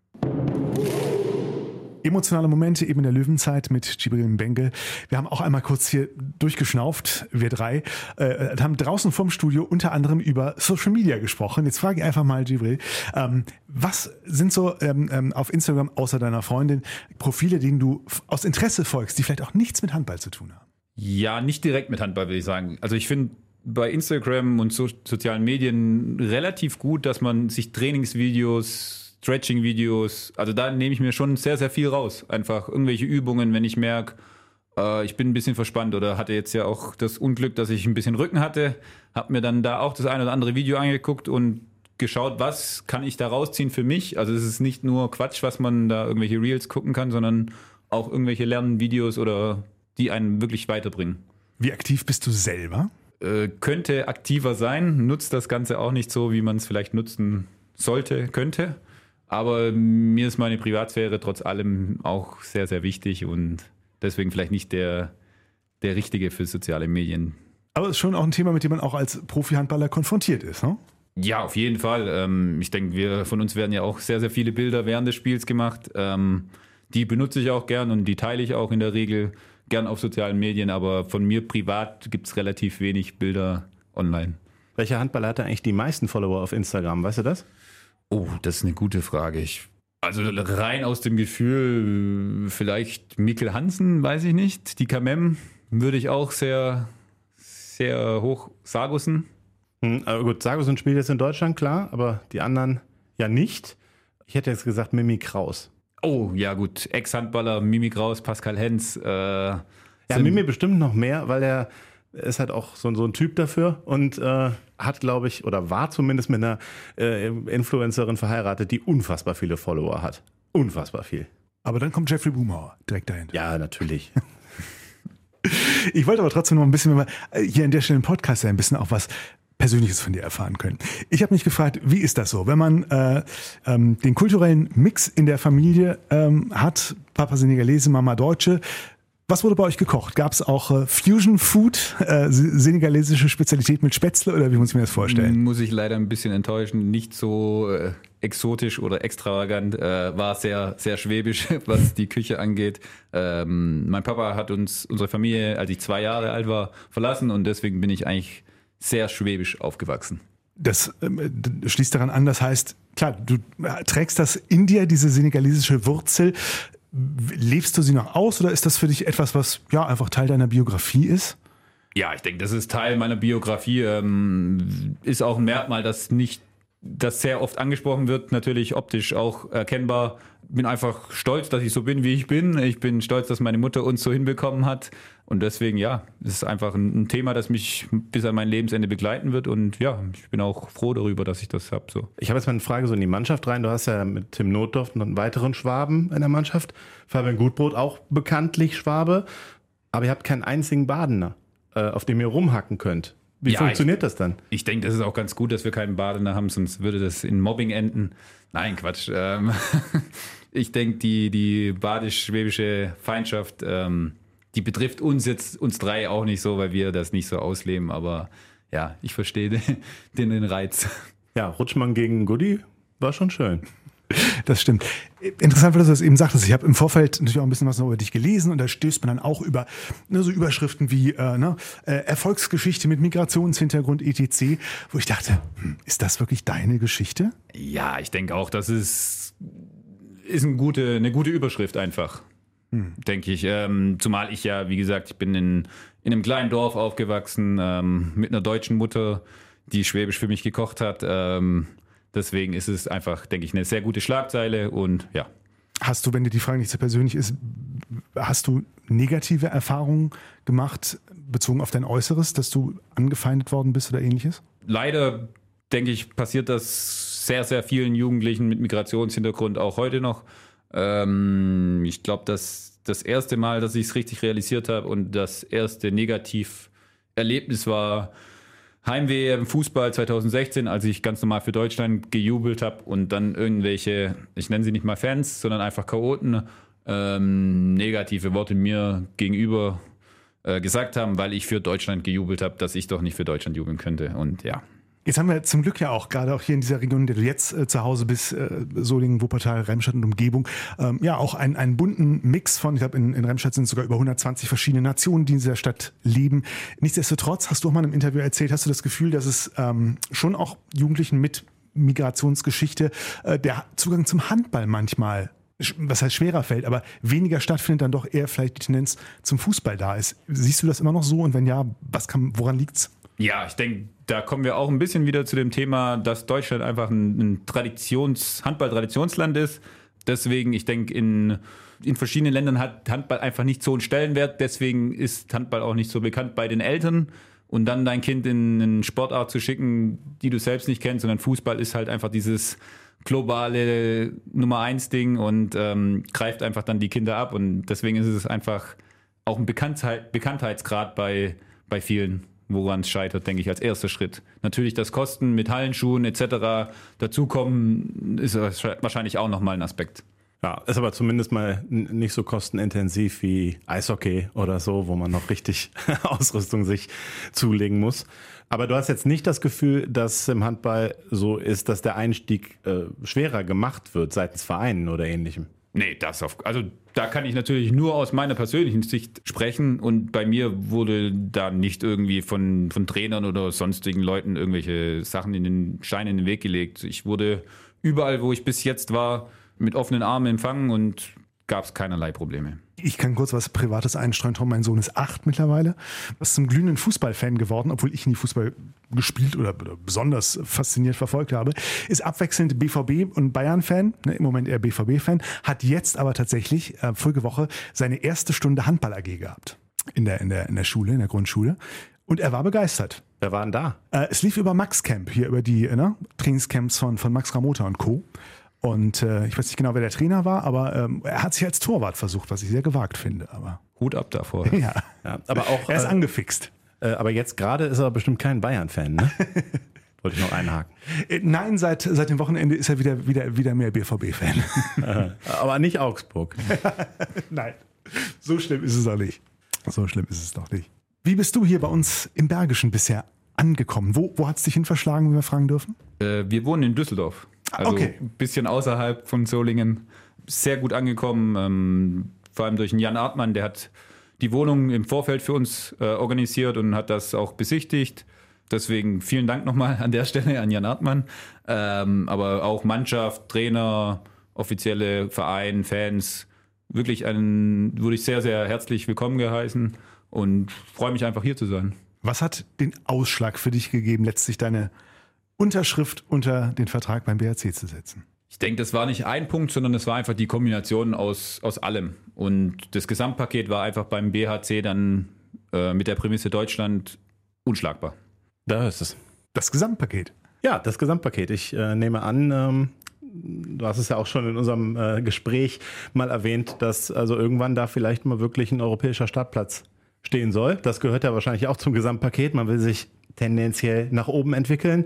Emotionale Momente eben in der Löwenzeit mit Djibril Mbengue. Wir haben auch einmal kurz hier durchgeschnauft, wir drei, äh, haben draußen vom Studio unter anderem über Social Media gesprochen. Jetzt frage ich einfach mal Djibril, ähm, was sind so ähm, auf Instagram außer deiner Freundin Profile, denen du aus Interesse folgst, die vielleicht auch nichts mit Handball zu tun haben? Ja, nicht direkt mit Handball, würde ich sagen. Also ich finde bei Instagram und so, sozialen Medien relativ gut, dass man sich Trainingsvideos, Stretching-Videos, also da nehme ich mir schon sehr, sehr viel raus. Einfach irgendwelche Übungen, wenn ich merke, äh, ich bin ein bisschen verspannt oder hatte jetzt ja auch das Unglück, dass ich ein bisschen Rücken hatte, habe mir dann da auch das ein oder andere Video angeguckt und geschaut, was kann ich da rausziehen für mich. Also es ist nicht nur Quatsch, was man da irgendwelche Reels gucken kann, sondern auch irgendwelche Lernvideos oder die einen wirklich weiterbringen. Wie aktiv bist du selber? Äh, könnte aktiver sein, nutzt das Ganze auch nicht so, wie man es vielleicht nutzen sollte, könnte. Aber mir ist meine Privatsphäre trotz allem auch sehr, sehr wichtig und deswegen vielleicht nicht der, der Richtige für soziale Medien. Aber es ist schon auch ein Thema, mit dem man auch als Profi-Handballer konfrontiert ist, ne? Ja, auf jeden Fall. Ich denke, wir von uns werden ja auch sehr, sehr viele Bilder während des Spiels gemacht. Die benutze ich auch gern und die teile ich auch in der Regel gern auf sozialen Medien, aber von mir privat gibt es relativ wenig Bilder online. Welcher Handballer hat da eigentlich die meisten Follower auf Instagram, weißt du das? Oh, das ist eine gute Frage. Ich, also rein aus dem Gefühl, vielleicht Mikkel Hansen, weiß ich nicht. Die K M M würde ich auch sehr, sehr hoch Sargussen. Hm, aber gut, Sargussen spielt jetzt in Deutschland, klar, aber die anderen ja nicht. Ich hätte jetzt gesagt Mimi Kraus. Oh, ja gut, Ex-Handballer, Mimi Kraus, Pascal Hens. Äh, ja, Mimi bestimmt noch mehr, weil er ist halt auch so, so ein Typ dafür und äh, hat, glaube ich, oder war zumindest mit einer äh, Influencerin verheiratet, die unfassbar viele Follower hat. Unfassbar viel. Aber dann kommt Jeffrey Boomhauer direkt dahinter. Ja, natürlich. Ich wollte aber trotzdem noch ein bisschen, wenn wir hier in der Stelle im Podcast ein bisschen auch was Persönliches von dir erfahren können. Ich habe mich gefragt, wie ist das so, wenn man äh, ähm, den kulturellen Mix in der Familie ähm, hat, Papa Senegalese, Mama Deutsche. Was wurde bei euch gekocht? Gab es auch äh, Fusion Food, äh, senegalesische Spezialität mit Spätzle oder wie muss ich mir das vorstellen? Muss ich leider ein bisschen enttäuschen. Nicht so äh, exotisch oder extravagant. Äh, war sehr, sehr schwäbisch, was die Küche angeht. Ähm, mein Papa hat uns, unsere Familie, als ich zwei Jahre alt war, verlassen und deswegen bin ich eigentlich sehr schwäbisch aufgewachsen. Das ähm, schließt daran an, das heißt, klar, du trägst das in dir, diese senegalesische Wurzel. Lebst du sie noch aus oder ist das für dich etwas, was ja einfach Teil deiner Biografie ist? Ja, ich denke, das ist Teil meiner Biografie. Ähm, ist auch ein Merkmal, das nicht das sehr oft angesprochen wird, natürlich optisch auch erkennbar. Bin einfach stolz, dass ich so bin, wie ich bin. Ich bin stolz, dass meine Mutter uns so hinbekommen hat. Und deswegen, ja, es ist einfach ein Thema, das mich bis an mein Lebensende begleiten wird. Und ja, ich bin auch froh darüber, dass ich das habe. So. Ich habe jetzt mal eine Frage so in die Mannschaft rein. Du hast ja mit Tim Notdorf noch einen weiteren Schwaben in der Mannschaft. Fabian Gutbrot auch bekanntlich Schwabe. Aber ihr habt keinen einzigen Badener, äh, auf dem ihr rumhacken könnt. Wie ja, funktioniert ich, das dann? Ich denke, das ist auch ganz gut, dass wir keinen Badener haben, sonst würde das in Mobbing enden. Nein, Quatsch. Ähm, ich denke, die, die badisch-schwäbische Feindschaft, ähm, die betrifft uns jetzt, uns drei auch nicht so, weil wir das nicht so ausleben. Aber ja, ich verstehe den, den, den Reiz. Ja, Rutschmann gegen Goody war schon schön. Das stimmt. Interessant, weil du das eben sagtest. Ich habe im Vorfeld natürlich auch ein bisschen was noch über dich gelesen und da stößt man dann auch über ne, so Überschriften wie äh, ne, äh, Erfolgsgeschichte mit Migrationshintergrund et cetera, wo ich dachte, hm, ist das wirklich deine Geschichte? Ja, ich denke auch, das ist, ist eine, gute, eine gute Überschrift einfach, hm. denke ich. Ähm, zumal ich ja, wie gesagt, ich bin in, in einem kleinen Dorf aufgewachsen ähm, mit einer deutschen Mutter, die Schwäbisch für mich gekocht hat. Ähm, Deswegen ist es einfach, denke ich, eine sehr gute Schlagzeile und ja. Hast du, wenn dir die Frage nicht so persönlich ist, hast du negative Erfahrungen gemacht, bezogen auf dein Äußeres, dass du angefeindet worden bist oder ähnliches? Leider, denke ich, passiert das sehr, sehr vielen Jugendlichen mit Migrationshintergrund auch heute noch. Ähm, ich glaube, dass das erste Mal, dass ich es richtig realisiert habe und das erste Negativerlebnis war Heim-W M im Fußball zwanzig sechzehn, als ich ganz normal für Deutschland gejubelt habe und dann irgendwelche, ich nenne sie nicht mal Fans, sondern einfach Chaoten, ähm, negative Worte mir gegenüber äh, gesagt haben, weil ich für Deutschland gejubelt habe, dass ich doch nicht für Deutschland jubeln könnte. Und ja. Jetzt haben wir zum Glück ja auch, gerade auch hier in dieser Region, in der du jetzt äh, zu Hause bist, äh, Solingen, Wuppertal, Remscheid und Umgebung, ähm, ja auch einen, einen bunten Mix von, ich glaube in, in Remscheid sind es sogar über hundertzwanzig verschiedene Nationen, die in dieser Stadt leben. Nichtsdestotrotz, hast du auch mal in einem Interview erzählt, hast du das Gefühl, dass es ähm, schon auch Jugendlichen mit Migrationsgeschichte äh, der Zugang zum Handball manchmal, was heißt schwerer fällt, aber weniger stattfindet, dann doch eher vielleicht die Tendenz zum Fußball da ist. Siehst du das immer noch so und wenn ja, was kann, woran liegt's? Ja, ich denke, da kommen wir auch ein bisschen wieder zu dem Thema, dass Deutschland einfach ein, ein Traditions-, Handball-Traditionsland ist. Deswegen, ich denke, in, in verschiedenen Ländern hat Handball einfach nicht so einen Stellenwert. Deswegen ist Handball auch nicht so bekannt bei den Eltern. Und dann dein Kind in eine Sportart zu schicken, die du selbst nicht kennst, sondern Fußball ist halt einfach dieses globale Nummer eins Ding und ähm, greift einfach dann die Kinder ab. Und deswegen ist es einfach auch ein Bekanntheit, Bekanntheitsgrad bei, bei vielen, woran es scheitert, denke ich, als erster Schritt. Natürlich das Kosten mit Hallenschuhen et cetera dazukommen, ist wahrscheinlich auch nochmal ein Aspekt. Ja, ist aber zumindest mal nicht so kostenintensiv wie Eishockey oder so, wo man noch richtig Ausrüstung sich zulegen muss. Aber du hast jetzt nicht das Gefühl, dass im Handball so ist, dass der Einstieg äh, schwerer gemacht wird seitens Vereinen oder Ähnlichem? Nee, das auf, also da kann ich natürlich nur aus meiner persönlichen Sicht sprechen und bei mir wurde da nicht irgendwie von, von Trainern oder sonstigen Leuten irgendwelche Sachen in den Stein in den Weg gelegt. Ich wurde überall, wo ich bis jetzt war, mit offenen Armen empfangen und gab es keinerlei Probleme. Ich kann kurz was Privates einstreuen, Tom. Mein Sohn ist acht mittlerweile. Ist zum glühenden Fußballfan geworden, obwohl ich nie Fußball gespielt oder, oder besonders fasziniert verfolgt habe. Ist abwechselnd B V B- und Bayern-Fan, ne, im Moment eher B V B-Fan, hat jetzt aber tatsächlich äh, vorige Woche seine erste Stunde Handball-A G gehabt. In der, in, der, in der Schule, in der Grundschule. Und er war begeistert. Wer war denn da? Äh, es lief über Max Camp, hier über die ne, Trainingscamps von, von Max Ramota und Co. Und äh, ich weiß nicht genau, wer der Trainer war, aber ähm, er hat sich als Torwart versucht, was ich sehr gewagt finde. Aber Hut ab davor. ja. Ja, aber auch, er ist äh, angefixt. Äh, aber jetzt gerade ist er bestimmt kein Bayern-Fan, ne? Wollte ich noch einhaken. Äh, nein, seit, seit dem Wochenende ist er wieder, wieder, wieder mehr B V B-Fan. Aber nicht Augsburg. Nein, so schlimm ist es auch nicht. So schlimm ist es doch nicht. Wie bist du hier bei uns im Bergischen bisher angekommen? Wo, wo hat es dich hin verschlagen, wenn wir fragen dürfen? Äh, wir wohnen in Düsseldorf. Also okay. Ein bisschen außerhalb von Solingen. Sehr gut angekommen, ähm, vor allem durch den Jan Artmann, der hat die Wohnung im Vorfeld für uns äh, organisiert und hat das auch besichtigt. Deswegen vielen Dank nochmal an der Stelle an Jan Artmann. Ähm, aber auch Mannschaft, Trainer, offizielle Verein, Fans, wirklich einen, wurde ich sehr, sehr herzlich willkommen geheißen und freue mich einfach hier zu sein. Was hat den Ausschlag für dich gegeben, letztlich deine Unterschrift unter den Vertrag beim B H C zu setzen? Ich denke, das war nicht ein Punkt, sondern es war einfach die Kombination aus, aus allem. Und das Gesamtpaket war einfach beim B H C dann äh, mit der Prämisse Deutschland unschlagbar. Da ist es. Das Gesamtpaket? Ja, das Gesamtpaket. Ich äh, nehme an, ähm, du hast es ja auch schon in unserem äh, Gespräch mal erwähnt, dass also irgendwann da vielleicht mal wirklich ein europäischer Startplatz stehen soll. Das gehört ja wahrscheinlich auch zum Gesamtpaket. Man will sich tendenziell nach oben entwickeln.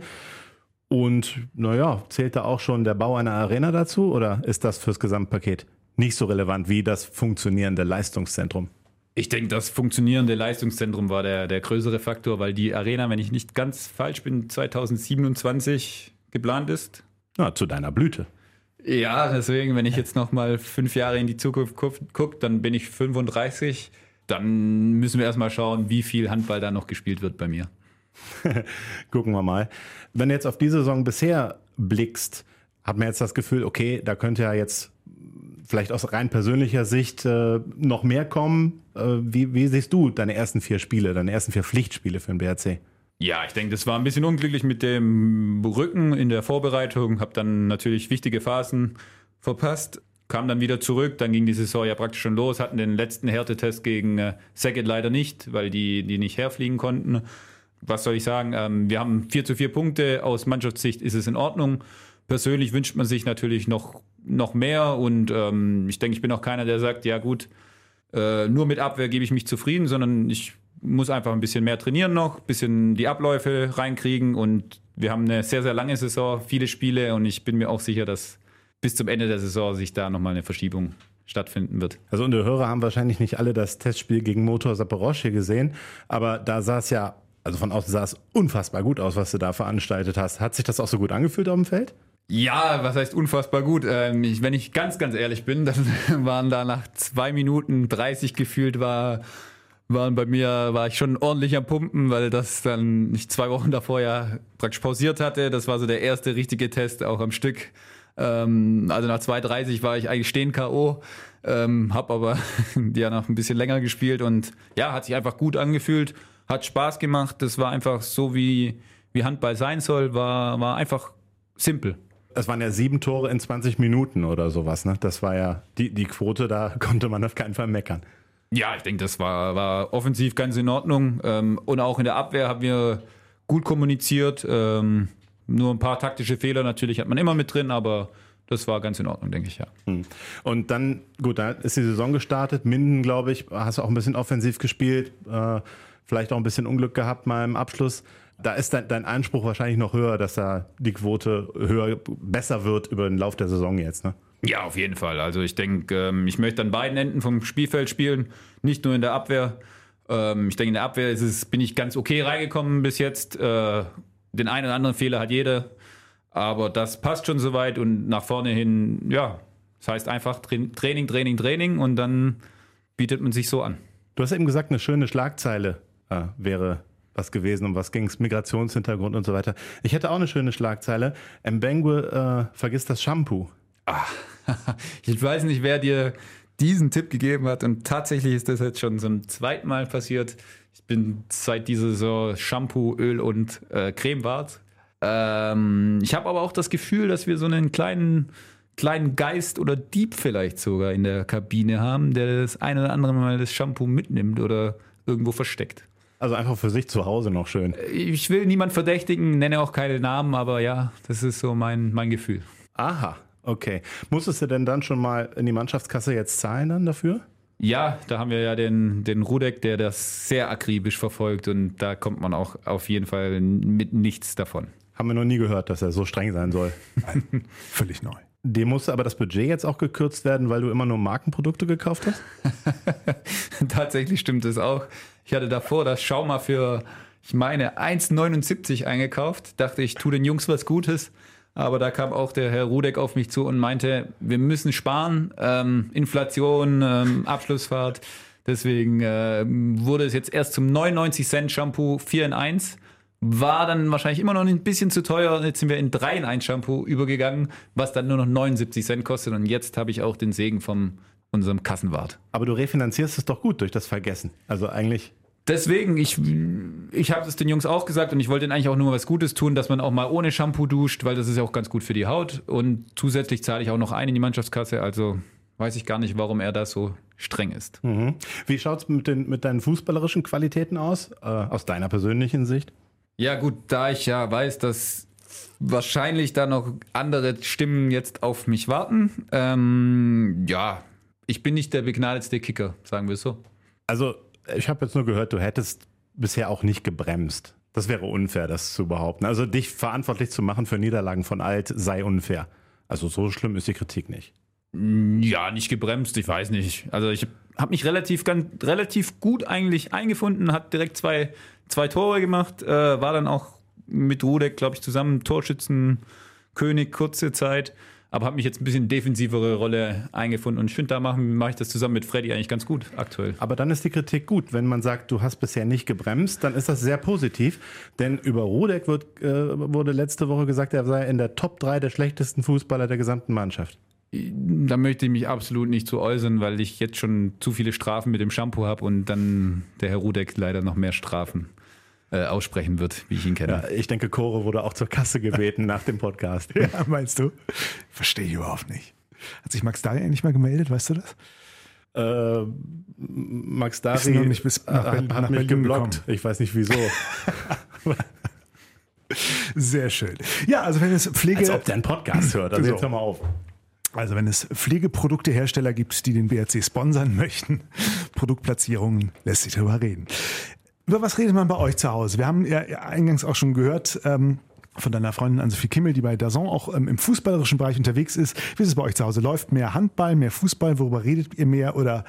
Und naja, zählt da auch schon der Bau einer Arena dazu oder ist das fürs Gesamtpaket nicht so relevant wie das funktionierende Leistungszentrum? Ich denke, das funktionierende Leistungszentrum war der, der größere Faktor, weil die Arena, wenn ich nicht ganz falsch bin, zwanzig siebenundzwanzig geplant ist. Ja, zu deiner Blüte. Ja, deswegen, wenn ich jetzt noch mal fünf Jahre in die Zukunft gucke, dann bin ich fünfunddreißig. Dann müssen wir erstmal schauen, wie viel Handball da noch gespielt wird bei mir. Gucken wir mal. Wenn du jetzt auf die Saison bisher blickst, hat man jetzt das Gefühl, okay, da könnte ja jetzt vielleicht aus rein persönlicher Sicht äh, noch mehr kommen. Äh, wie, wie siehst du deine ersten vier Spiele, deine ersten vier Pflichtspiele für den B H C? Ja, ich denke, das war ein bisschen unglücklich mit dem Rücken in der Vorbereitung. Habe dann natürlich wichtige Phasen verpasst. Kam dann wieder zurück, dann ging die Saison ja praktisch schon los. Hatten den letzten Härtetest gegen äh, Saget leider nicht, weil die, die nicht herfliegen konnten. Was soll ich sagen? Ähm, wir haben vier zu vier Punkte. Aus Mannschaftssicht ist es in Ordnung. Persönlich wünscht man sich natürlich noch, noch mehr. Und ähm, ich denke, ich bin auch keiner, der sagt, ja gut, äh, nur mit Abwehr gebe ich mich zufrieden, sondern ich muss einfach ein bisschen mehr trainieren noch, ein bisschen die Abläufe reinkriegen. Und wir haben eine sehr, sehr lange Saison, viele Spiele. Und ich bin mir auch sicher, dass bis zum Ende der Saison sich da nochmal eine Verschiebung stattfinden wird. Also unsere Hörer haben wahrscheinlich nicht alle das Testspiel gegen Motor Zaporozhye gesehen. Aber da sah es ja... Also von außen sah es unfassbar gut aus, was du da veranstaltet hast. Hat sich das auch so gut angefühlt auf dem Feld? Ja, was heißt unfassbar gut? Ähm, ich, wenn ich ganz, ganz ehrlich bin, dann waren da nach zwei Minuten dreißig gefühlt, war, waren bei mir, war ich schon ordentlich am Pumpen, weil das dann ich zwei Wochen davor ja praktisch pausiert hatte. Das war so der erste richtige Test, auch am Stück. Ähm, also nach zwei dreißig war ich eigentlich stehen K O, ähm, hab aber ja noch ein bisschen länger gespielt und ja, hat sich einfach gut angefühlt. Hat Spaß gemacht, das war einfach so, wie, wie Handball sein soll, war, war einfach simpel. Es waren ja sieben Tore in zwanzig Minuten oder sowas, ne? Das war ja die, die Quote, da konnte man auf keinen Fall meckern. Ja, ich denke, das war, war offensiv ganz in Ordnung. Ähm, und auch in der Abwehr haben wir gut kommuniziert. Ähm, nur ein paar taktische Fehler natürlich hat man immer mit drin, aber das war ganz in Ordnung, denke ich, ja. Und dann, gut, da ist die Saison gestartet. Minden, glaube ich, hast du auch ein bisschen offensiv gespielt. Äh, Vielleicht auch ein bisschen Unglück gehabt mal im Abschluss. Da ist dein, dein Anspruch wahrscheinlich noch höher, dass da die Quote höher, besser wird über den Lauf der Saison jetzt, ne? Ja, auf jeden Fall. Also ich denke, ich möchte an beiden Enden vom Spielfeld spielen, nicht nur in der Abwehr. Ich denke, in der Abwehr ist es, bin ich ganz okay reingekommen bis jetzt. Den einen oder anderen Fehler hat jeder, aber das passt schon soweit und nach vorne hin, ja, das heißt einfach Training, Training, Training und dann bietet man sich so an. Du hast eben gesagt, eine schöne Schlagzeile äh, wäre was gewesen, um was ging es, Migrationshintergrund und so weiter. Ich hätte auch eine schöne Schlagzeile. Mbengue äh, vergisst das Shampoo. Ach, ich weiß nicht, wer dir diesen Tipp gegeben hat und tatsächlich ist das jetzt schon zum zweiten Mal passiert. Ich bin seit dieser Saison Shampoo, Öl und äh, Creme wart. Ähm, ich habe aber auch das Gefühl, dass wir so einen kleinen... kleinen Geist oder Dieb vielleicht sogar in der Kabine haben, der das ein oder andere Mal das Shampoo mitnimmt oder irgendwo versteckt. Also einfach für sich zu Hause noch schön. Ich will niemand verdächtigen, nenne auch keine Namen, aber ja, das ist so mein, mein Gefühl. Aha, okay. Musstest du denn dann schon mal in die Mannschaftskasse jetzt zahlen dann dafür? Ja, da haben wir ja den, den Rudek, der das sehr akribisch verfolgt und da kommt man auch auf jeden Fall mit nichts davon. Haben wir noch nie gehört, dass er so streng sein soll. Völlig neu. Dem musste aber das Budget jetzt auch gekürzt werden, weil du immer nur Markenprodukte gekauft hast? Tatsächlich stimmt es auch. Ich hatte davor das Schauma für, ich meine, eins neunundsiebzig eingekauft. Dachte, ich tue den Jungs was Gutes. Aber da kam auch der Herr Rudek auf mich zu und meinte, wir müssen sparen. Ähm, Inflation, ähm, Abschlussfahrt. Deswegen äh, wurde es jetzt erst zum neunundneunzig Cent Shampoo vier in eins. War dann wahrscheinlich immer noch ein bisschen zu teuer. Jetzt sind wir in drei in eins Shampoo übergegangen, was dann nur noch neunundsiebzig Cent kostet. Und jetzt habe ich auch den Segen von unserem Kassenwart. Aber du refinanzierst es doch gut durch das Vergessen. Also eigentlich Deswegen, ich, ich habe es den Jungs auch gesagt und ich wollte ihnen eigentlich auch nur was Gutes tun, dass man auch mal ohne Shampoo duscht, weil das ist ja auch ganz gut für die Haut. Und zusätzlich zahle ich auch noch ein in die Mannschaftskasse, also weiß ich gar nicht, warum er da so streng ist. Mhm. Wie schaut es mit, den, mit deinen fußballerischen Qualitäten aus, äh, aus deiner persönlichen Sicht? Ja gut, da ich ja weiß, dass wahrscheinlich da noch andere Stimmen jetzt auf mich warten, ähm, ja, ich bin nicht der begnadetste Kicker, sagen wir es so. Also ich habe jetzt nur gehört, du hättest bisher auch nicht gebremst. Das wäre unfair, das zu behaupten. Also dich verantwortlich zu machen für Niederlagen von Alt sei unfair. Also so schlimm ist die Kritik nicht. Ja, nicht gebremst, ich weiß nicht. Also ich habe mich relativ, ganz, relativ gut eigentlich eingefunden, hat direkt zwei, zwei Tore gemacht, äh, war dann auch mit Rudek, glaube ich, zusammen Torschützenkönig kurze Zeit. Aber habe mich jetzt ein bisschen defensivere Rolle eingefunden und ich finde, da mache mach ich das zusammen mit Freddy eigentlich ganz gut aktuell. Aber dann ist die Kritik gut. Wenn man sagt, du hast bisher nicht gebremst, dann ist das sehr positiv. Denn über Rudek wird, äh, wurde letzte Woche gesagt, er sei in der Top drei der schlechtesten Fußballer der gesamten Mannschaft. Da möchte ich mich absolut nicht zu äußern, weil ich jetzt schon zu viele Strafen mit dem Shampoo habe und dann der Herr Rudek leider noch mehr Strafen äh, aussprechen wird, wie ich ihn kenne. Ja, ich denke, Kore wurde auch zur Kasse gebeten nach dem Podcast. Ja, meinst du? Verstehe ich überhaupt nicht. Hat sich Max Dari eigentlich mal gemeldet, weißt du das? Äh, Max Ist Dari noch nicht bis nach hat, Berlin- hat nach mich Berlin geblockt. gekommen. Ich weiß nicht wieso. Sehr schön. Ja, also wenn es Pflege... Als ob der einen Podcast hört. Also So. jetzt hör mal auf. Also wenn es Pflegeproduktehersteller gibt, die den B R C sponsern möchten, Produktplatzierungen, lässt sich darüber reden. Über was redet man bei euch zu Hause? Wir haben ja eingangs auch schon gehört ähm, von deiner Freundin Ann-Sophie Kimmel, die bei D A Z N auch ähm, im fußballerischen Bereich unterwegs ist. Wie ist es bei euch zu Hause? Läuft mehr Handball, mehr Fußball? Worüber redet ihr mehr oder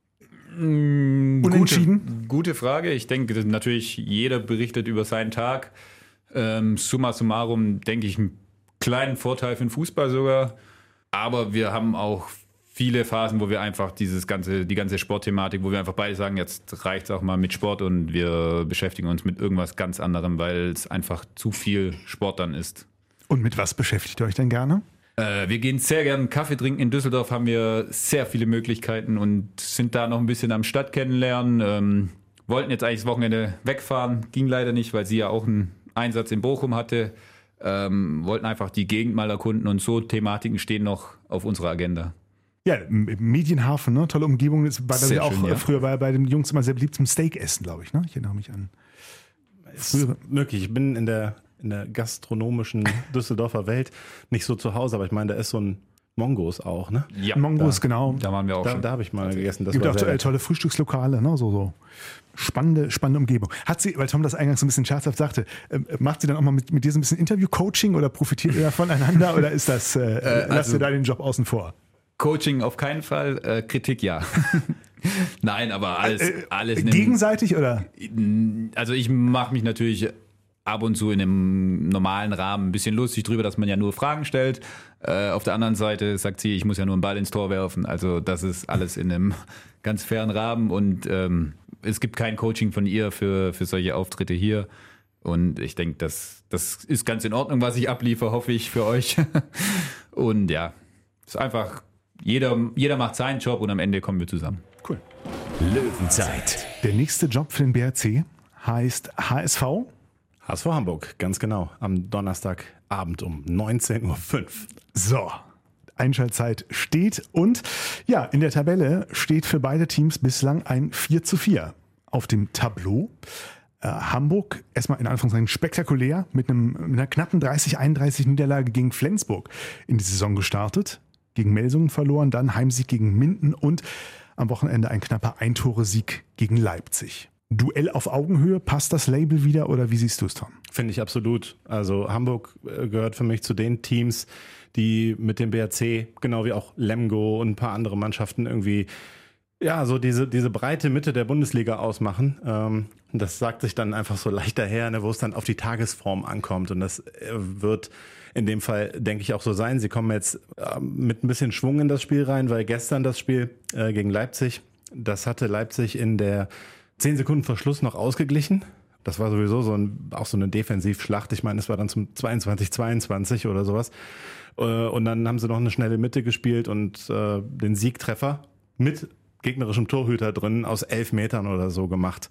unentschieden? Gute, gute Frage. Ich denke, dass natürlich jeder berichtet über seinen Tag. Ähm, summa summarum denke ich einen kleinen Vorteil für den Fußball sogar. Aber wir haben auch viele Phasen, wo wir einfach dieses ganze, die ganze Sportthematik, wo wir einfach beide sagen, jetzt reicht es auch mal mit Sport und wir beschäftigen uns mit irgendwas ganz anderem, weil es einfach zu viel Sport dann ist. Und mit was beschäftigt ihr euch denn gerne? Äh, wir gehen sehr gerne Kaffee trinken. In Düsseldorf haben wir sehr viele Möglichkeiten und sind da noch ein bisschen am Stadt kennenlernen. Ähm, wollten jetzt eigentlich das Wochenende wegfahren, ging leider nicht, weil sie ja auch einen Einsatz in Bochum hatte. Ähm, wollten einfach die Gegend mal erkunden und so Thematiken stehen noch auf unserer Agenda. Ja, im Medienhafen, ne? Tolle Umgebung. Das war Sehr ja auch schön, ja. früher bei, bei den Jungs immer sehr beliebt zum Steak essen, glaube ich. Ne? Ich erinnere mich an. Früher. Möglich. Ich bin in der, in der gastronomischen Düsseldorfer Welt nicht so zu Hause, aber ich meine, da ist so ein Mongos auch, ne? Ja, Mongos, da, genau. Da waren wir auch Da, schon. da habe ich mal gegessen. Das Es gibt war auch sehr äh, lecker. tolle Frühstückslokale, ne? so, so spannende, spannende Umgebung. Hat sie, weil Tom das eingangs so ein bisschen scherzhaft sagte, äh, macht sie dann auch mal mit, mit dir so ein bisschen Interview-Coaching oder profitiert ihr da voneinander oder ist das, äh, äh, lasst also- ihr da den Job außen vor? Coaching auf keinen Fall, äh, Kritik ja. Nein, aber alles, Äh, alles in einem- gegenseitig oder? Also ich mache mich natürlich ab und zu in einem normalen Rahmen ein bisschen lustig drüber, dass man ja nur Fragen stellt. Äh, auf der anderen Seite sagt sie, ich muss ja nur einen Ball ins Tor werfen. Also das ist alles in einem ganz fairen Rahmen und ähm, es gibt kein Coaching von ihr für, für solche Auftritte hier. Und ich denke, das, das ist ganz in Ordnung, was ich abliefere, hoffe ich, für euch. Und ja, es ist einfach, jeder, jeder macht seinen Job und am Ende kommen wir zusammen. Cool. Löwenzeit. Der nächste Job für den B R C heißt H S V. H S V Hamburg, ganz genau. Am Donnerstagabend um neunzehn Uhr fünf. So, Einschaltzeit steht und ja, in der Tabelle steht für beide Teams bislang ein vier zu vier auf dem Tableau. Äh, Hamburg erstmal in Anführungszeichen spektakulär mit, einem, mit einer knappen dreißig einunddreißig Niederlage gegen Flensburg in die Saison gestartet. Gegen Melsungen verloren, dann Heimsieg gegen Minden und am Wochenende ein knapper Eintore-Sieg gegen Leipzig. Duell auf Augenhöhe, passt das Label wieder oder wie siehst du es, Tom? Finde ich absolut. Also Hamburg äh, gehört für mich zu den Teams, die mit dem B R C, genau wie auch Lemgo und ein paar andere Mannschaften irgendwie, ja, so diese, diese breite Mitte der Bundesliga ausmachen. Ähm, das sagt sich dann einfach so leicht daher, ne, wo es dann auf die Tagesform ankommt. Und das äh, wird in dem Fall, denke ich, auch so sein. Sie kommen jetzt äh, mit ein bisschen Schwung in das Spiel rein, weil gestern das Spiel äh, gegen Leipzig, das hatte Leipzig in der zehn Sekunden vor Schluss noch ausgeglichen. Das war sowieso so ein, auch so eine Defensivschlacht. Ich meine, es war dann zum zweiundzwanzig zweiundzwanzig oder sowas. Und dann haben sie noch eine schnelle Mitte gespielt und äh, den Siegtreffer mit gegnerischem Torhüter drin aus elf Metern oder so gemacht.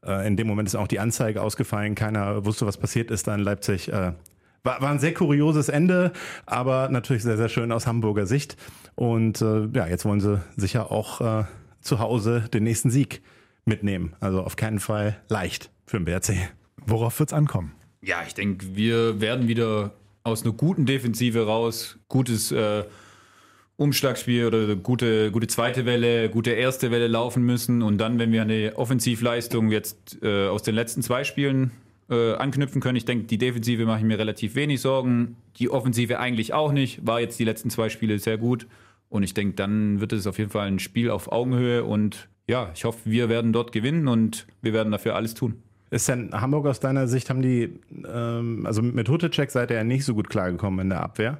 Äh, in dem Moment ist auch die Anzeige ausgefallen. Keiner wusste, was passiert ist da in Leipzig. Äh, war, war ein sehr kurioses Ende, aber natürlich sehr, sehr schön aus Hamburger Sicht. Und äh, ja, jetzt wollen sie sicher auch äh, zu Hause den nächsten Sieg mitnehmen. Also auf keinen Fall leicht für den B R C. Worauf wird's ankommen? Ja, ich denke, wir werden wieder aus einer guten Defensive raus, gutes äh, Umschlagspiel oder gute, gute zweite Welle, gute erste Welle laufen müssen und dann, wenn wir eine Offensivleistung jetzt äh, aus den letzten zwei Spielen äh, anknüpfen können, ich denke, die Defensive mache ich mir relativ wenig Sorgen, die Offensive eigentlich auch nicht, war jetzt die letzten zwei Spiele sehr gut und ich denke, dann wird es auf jeden Fall ein Spiel auf Augenhöhe und ja, ich hoffe, wir werden dort gewinnen und wir werden dafür alles tun. Ist denn Hamburg aus deiner Sicht, haben die, ähm, also mit Hutecek seid ihr ja nicht so gut klargekommen in der Abwehr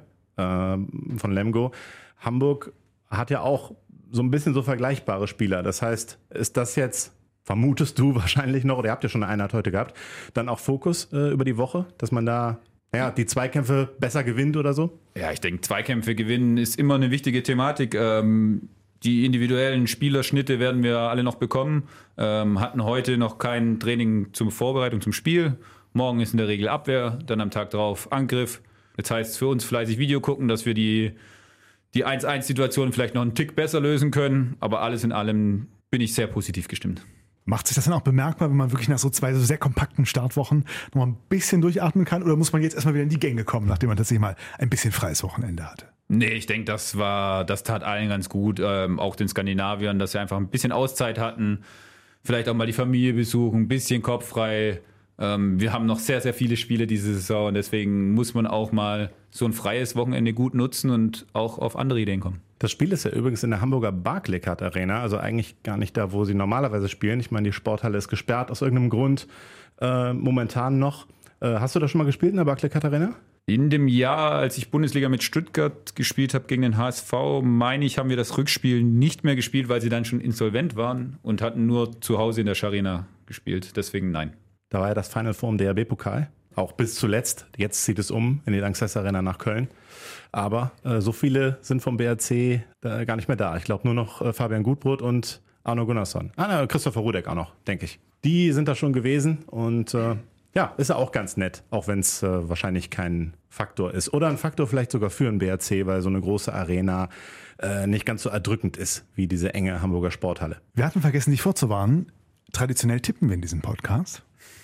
ähm, von Lemgo. Hamburg hat ja auch so ein bisschen so vergleichbare Spieler. Das heißt, ist das jetzt, vermutest du wahrscheinlich noch, oder ihr habt ja schon eine Einheit heute gehabt, dann auch Fokus äh, über die Woche, dass man da ja, die Zweikämpfe besser gewinnt oder so? Ja, ich denke, Zweikämpfe gewinnen ist immer eine wichtige Thematik. Ähm, Die individuellen Spielerschnitte werden wir alle noch bekommen. Ähm, hatten heute noch kein Training zur Vorbereitung zum Spiel. Morgen ist in der Regel Abwehr, dann am Tag drauf Angriff. Das heißt, für uns fleißig Video gucken, dass wir die, die eins eins Situation vielleicht noch einen Tick besser lösen können. Aber alles in allem bin ich sehr positiv gestimmt. Macht sich das dann auch bemerkbar, wenn man wirklich nach so zwei so sehr kompakten Startwochen noch mal ein bisschen durchatmen kann? Oder muss man jetzt erstmal wieder in die Gänge kommen, nachdem man tatsächlich mal ein bisschen freies Wochenende hatte? Nee, ich denke, das war, das tat allen ganz gut, ähm, auch den Skandinaviern, dass sie einfach ein bisschen Auszeit hatten, vielleicht auch mal die Familie besuchen, ein bisschen Kopf frei. Ähm, wir haben noch sehr, sehr viele Spiele diese Saison und deswegen muss man auch mal so ein freies Wochenende gut nutzen und auch auf andere Ideen kommen. Das Spiel ist ja übrigens in der Hamburger Barclaycard Arena, also eigentlich gar nicht da, wo sie normalerweise spielen. Ich meine, die Sporthalle ist gesperrt aus irgendeinem Grund, äh, momentan noch. Äh, hast du da schon mal gespielt in der Barclaycard Arena? In dem Jahr, als ich Bundesliga mit Stuttgart gespielt habe gegen den H S V, meine ich, haben wir das Rückspiel nicht mehr gespielt, weil sie dann schon insolvent waren und hatten nur zu Hause in der Scharena gespielt. Deswegen nein. Da war ja das Final Four im D H B-Pokal, auch bis zuletzt. Jetzt zieht es um in die Lanxess Arena nach Köln. Aber äh, so viele sind vom B R C äh, gar nicht mehr da. Ich glaube nur noch äh, Fabian Gutbrot und Arno Gunnarsson. Ah, na, Christopher Rudek auch noch, denke ich. Die sind da schon gewesen und äh, ja, ist ja auch ganz nett, auch wenn es äh, wahrscheinlich kein Faktor ist. Oder ein Faktor vielleicht sogar für den B R C, weil so eine große Arena äh, nicht ganz so erdrückend ist wie diese enge Hamburger Sporthalle. Wir hatten vergessen, dich vorzuwarnen. Traditionell tippen wir in diesem Podcast.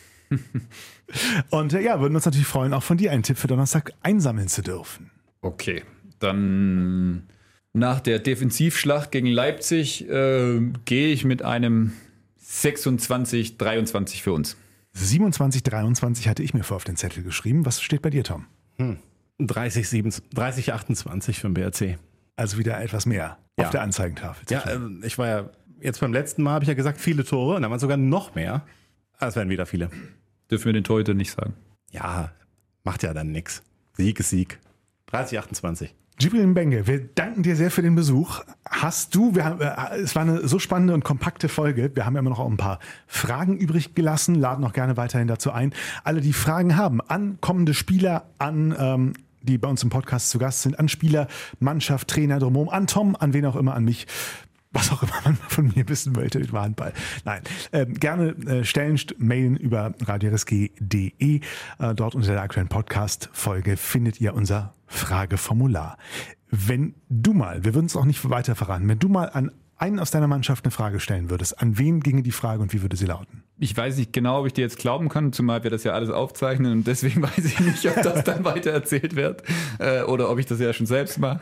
Und äh, ja, würden uns natürlich freuen, auch von dir einen Tipp für Donnerstag einsammeln zu dürfen. Okay, dann nach der Defensivschlacht gegen Leipzig äh, gehe ich mit einem sechsundzwanzig dreiundzwanzig für uns. siebenundzwanzig dreiundzwanzig hatte ich mir vor auf den Zettel geschrieben. Was steht bei dir, Tom? Hm. dreißig achtundzwanzig für den B R C. Also wieder etwas mehr Ja. auf der Anzeigentafel. Ja, äh, ich war ja jetzt beim letzten Mal, habe ich ja gesagt, viele Tore. Und dann waren es sogar noch mehr. Aber es werden wieder viele. Dürfen wir den Torhüter nicht sagen. Ja, macht ja dann nichts. Sieg ist Sieg. dreißig achtundzwanzig. Jibril Mbengue, wir danken dir sehr für den Besuch. Hast du, wir haben, äh, es war eine so spannende und kompakte Folge. Wir haben ja immer noch auch ein paar Fragen übrig gelassen, laden auch gerne weiterhin dazu ein. Alle, die Fragen haben an kommende Spieler, an ähm, die bei uns im Podcast zu Gast sind, an Spieler, Mannschaft, Trainer, drumherum, an Tom, an wen auch immer, an mich. Was auch immer man von mir wissen wollte mit Handball. Nein, ähm, gerne äh, stellen, st- mailen über radio r s g punkt d e. Äh, dort unter der aktuellen Podcast-Folge findet ihr unser Frageformular. Wenn du mal, wir würden es auch nicht weiter verraten, wenn du mal an einen aus deiner Mannschaft eine Frage stellen würdest, an wen ginge die Frage und wie würde sie lauten? Ich weiß nicht genau, ob ich dir jetzt glauben kann, zumal wir das ja alles aufzeichnen und deswegen weiß ich nicht, ob das dann weiter erzählt wird äh, oder ob ich das ja schon selbst mache.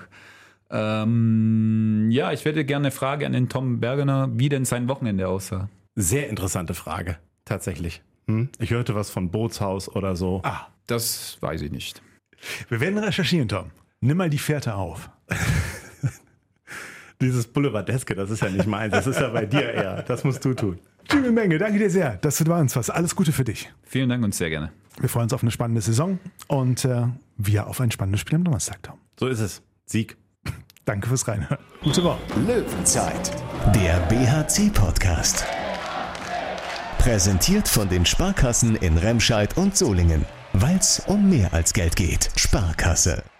Ähm, ja, ich hätte gerne eine Frage an den Tom Bergener, wie denn sein Wochenende aussah. Sehr interessante Frage, tatsächlich. Hm? Ich hörte was von Bootshaus oder so. Ah, Das weiß ich nicht. wir werden recherchieren, Tom. Nimm mal die Fährte auf. Dieses Boulevardeske, das ist ja nicht meins, das ist ja bei dir eher. Das musst du tun. Jibril Mbengue, danke dir sehr, dass du bei uns warst. Alles Gute für dich. Vielen Dank und sehr gerne. Wir freuen uns auf eine spannende Saison und äh, wir auf ein spannendes Spiel am Donnerstag, Tom. So ist es. Sieg. Danke fürs Reinhören. Gute Woche. Löwenzeit, der B H C-Podcast. Präsentiert von den Sparkassen in Remscheid und Solingen. Weil's um mehr als Geld geht. Sparkasse.